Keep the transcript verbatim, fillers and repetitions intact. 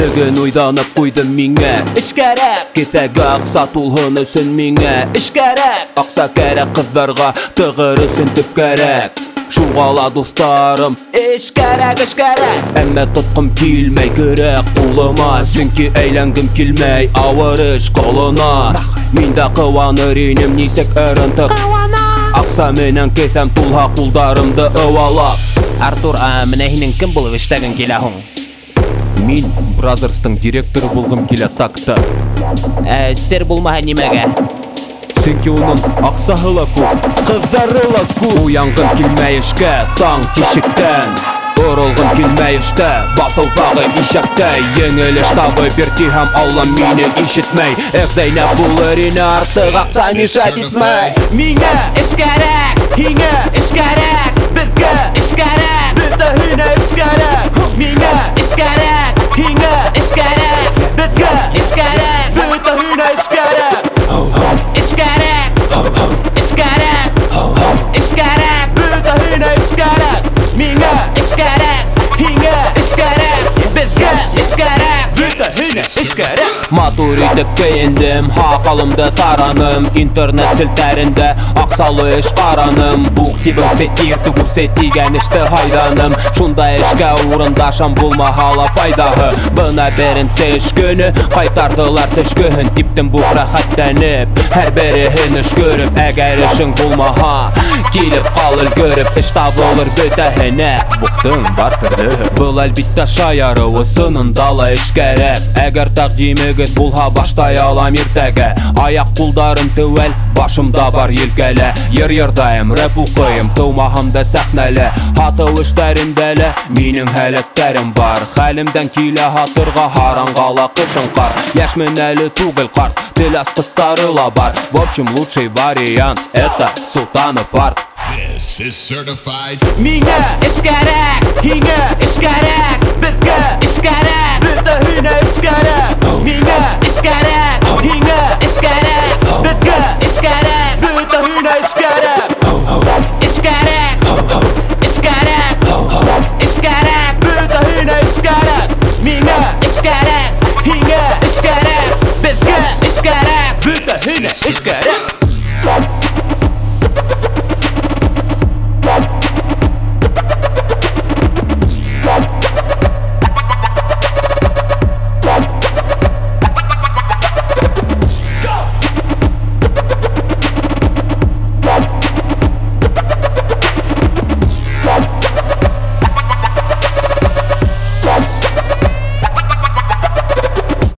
Бүгін ойданып қойдым меңе Іш керек кетегі ақса тұлғын өсін меңе Іш керек ақса керек қыздарға тұғыр өсін түп керек Шуғала достарым Іш керек, іш керек Әмі тұтқым келмей керек қолыма Сүнке әйленгім келмей ауыр іш қолына Менде қуаныр енем несек әрінтік Ақса менен кетем тұлға қолдарымды ұвалап Артур, міне хинен кім болып іштәгін келі хуң? Мен Бразерстың директоры болғым келі тақты Сер болмаға немеге? Сенке оның ақсағыла көп, қыздарыла көп Уянғын келмей ішке таң тешіктен Орылғын келмей ішті, батылдағы ишекті Еңілі штабы берти һәм Аллам мені ишетмей Әқ Зәйнәп бұл әрине артық ақса нишет етмей Меңе іш керек, хеңе іш керек Бізге іш керек, бізді хіне іш керек Меңе іш керек, хеңе іш керек Бізге іш керек, бізді хіне іш керек İş gerek, iş gerek, iş gerek, bütün hine iş gerek Mine iş gerek, hine iş gerek Bizge iş gerek, bütün hine iş gerek Матур етіп кейіндім, хақалымды тараным Интернет сілтәрінде ақсалы іш қараным Бұқ тибім сетирді бұл сетиген ішті хайданым Шунда ішке орындашам болмағала пайдағы Бұна берінсе іш күні, қайтардылар түшкіхін Типтім бұл рахаттанып, әр біріхін іш көріп Әгер ішің болмаға, келіп қалыл көріп Іш табылыр бөтәхіне, бұқтың бар түрі Бұл әлбетті шайары осынындала іш керек Әгер тақдимігіт болға баштай алам ертәге Аяқ қолдарым төвәл, башымда бар елкәлі Ер-ердайым, рэп ұқыйым, тұумағымда сәхнәлі Хатыл іштәріндәлі, менің хәлеттәрім бар Хәлімден келі хатырға харанғала қышын қар Яшмін әлі туғыл қар, тіл асқыстарыла бар В общем, лучший вариант, это Султанов арт This is certified. Меңе іш керек, хеңе іш керек Бізге іш керек, бізді хіне іш керек Меңе іш керек, хеңе іш керек Бізге іш керек, бізді хіне іш керек Іш керек, іш керек, іш керек Бізді хіне іш керек Меңе іш керек, хеңе іш керек Бізге іш керек, бізді хіне іш керек